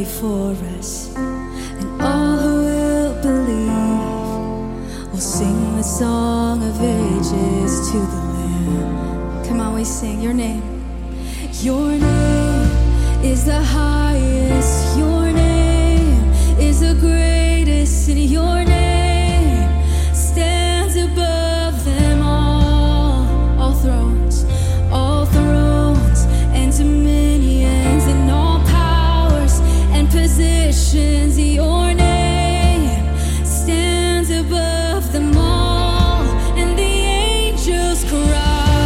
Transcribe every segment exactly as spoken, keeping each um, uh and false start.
before us, and all who will believe will sing the song of ages to the Lamb. Come on, we sing your name. Your name is the highest. Your name is the greatest, and your name stands above them all. All thrones, all thrones, and dominions, and all powers and positions. Your name stands above them all, and the angels cry.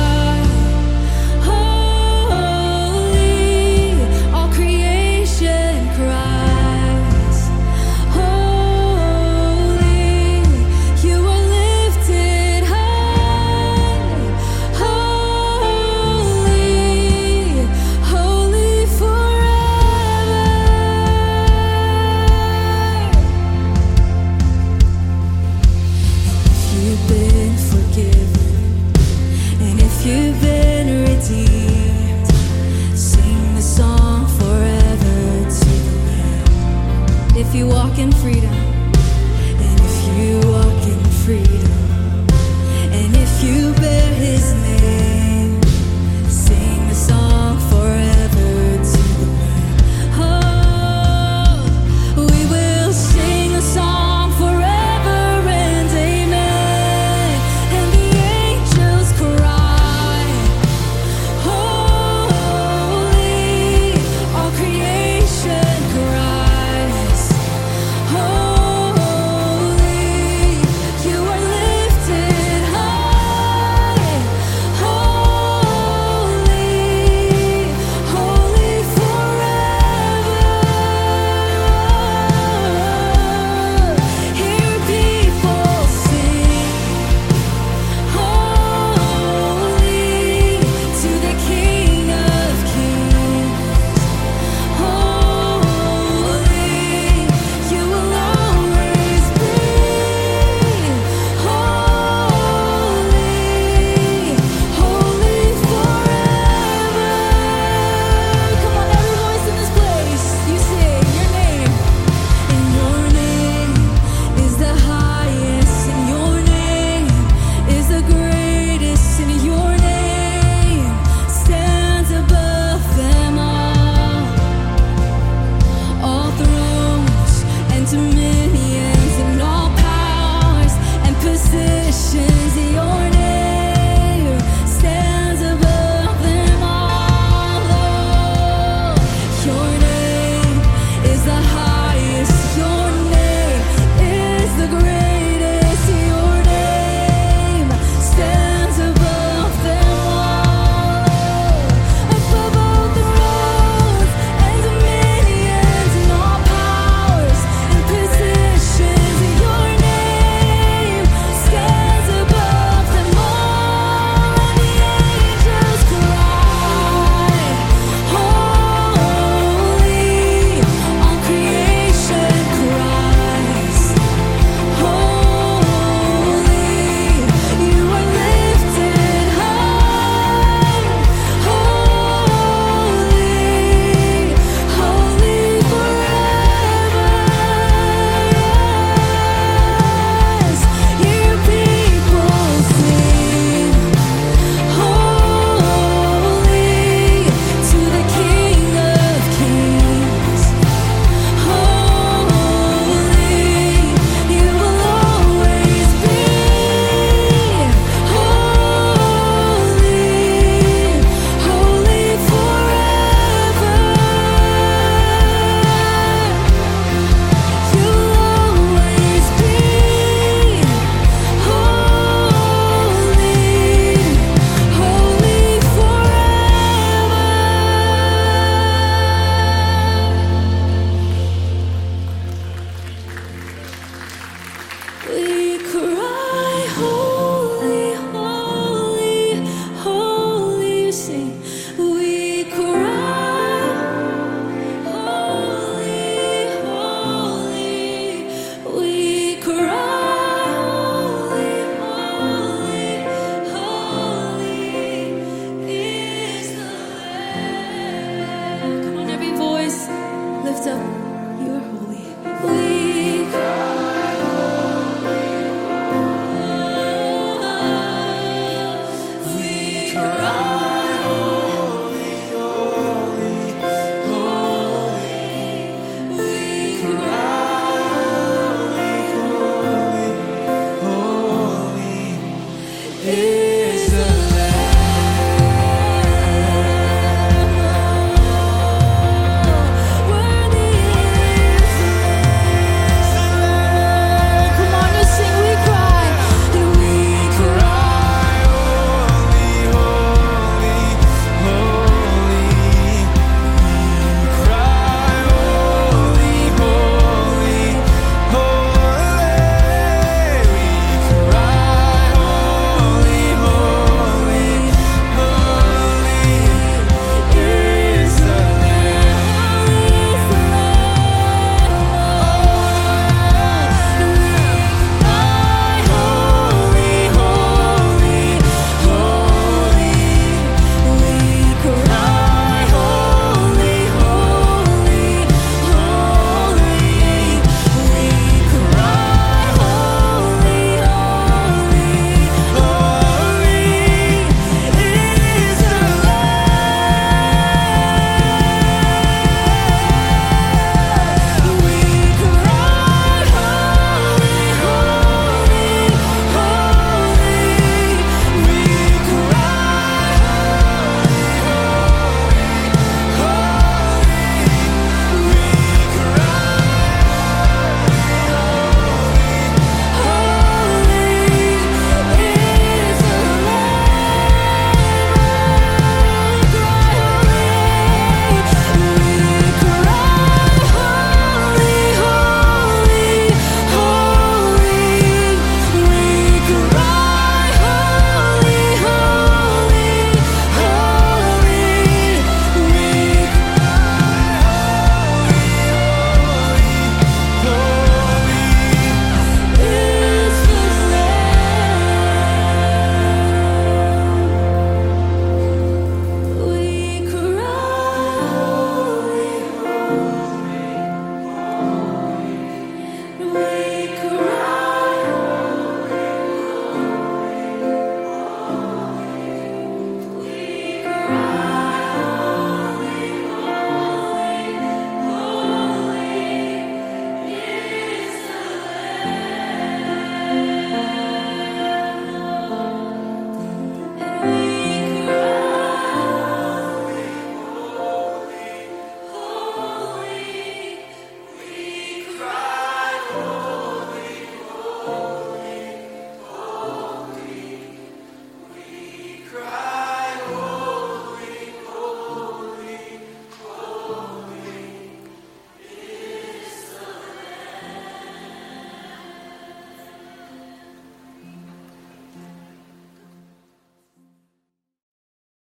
You've been redeemed. Sing the song forever to the Lamb. If you walk in freedom, and if you walk in freedom, and if you bear His name, sing the song forever to the Lamb. Oh, we will sing the song forever and amen. And the angels cry. Dominions and all powers and positions, your name stands above them all. Oh, your name is the highest. Your name is the greatest. Your name stands above them all. Above all thrones and dominions and all powers and positions, your name stands above them all, and the angels cry, holy, all creation cries, holy, you are lifted high, holy, holy forever. Yes, your people sing, holy to the King of Kings. Holy, you will always be. Holy, holy forever. You'll always be holy, holy forever. We cry, holy, holy, holy, sing. We cry, holy, holy. We cry, holy, holy, holy is the Lamb. Come on, every voice, lift up.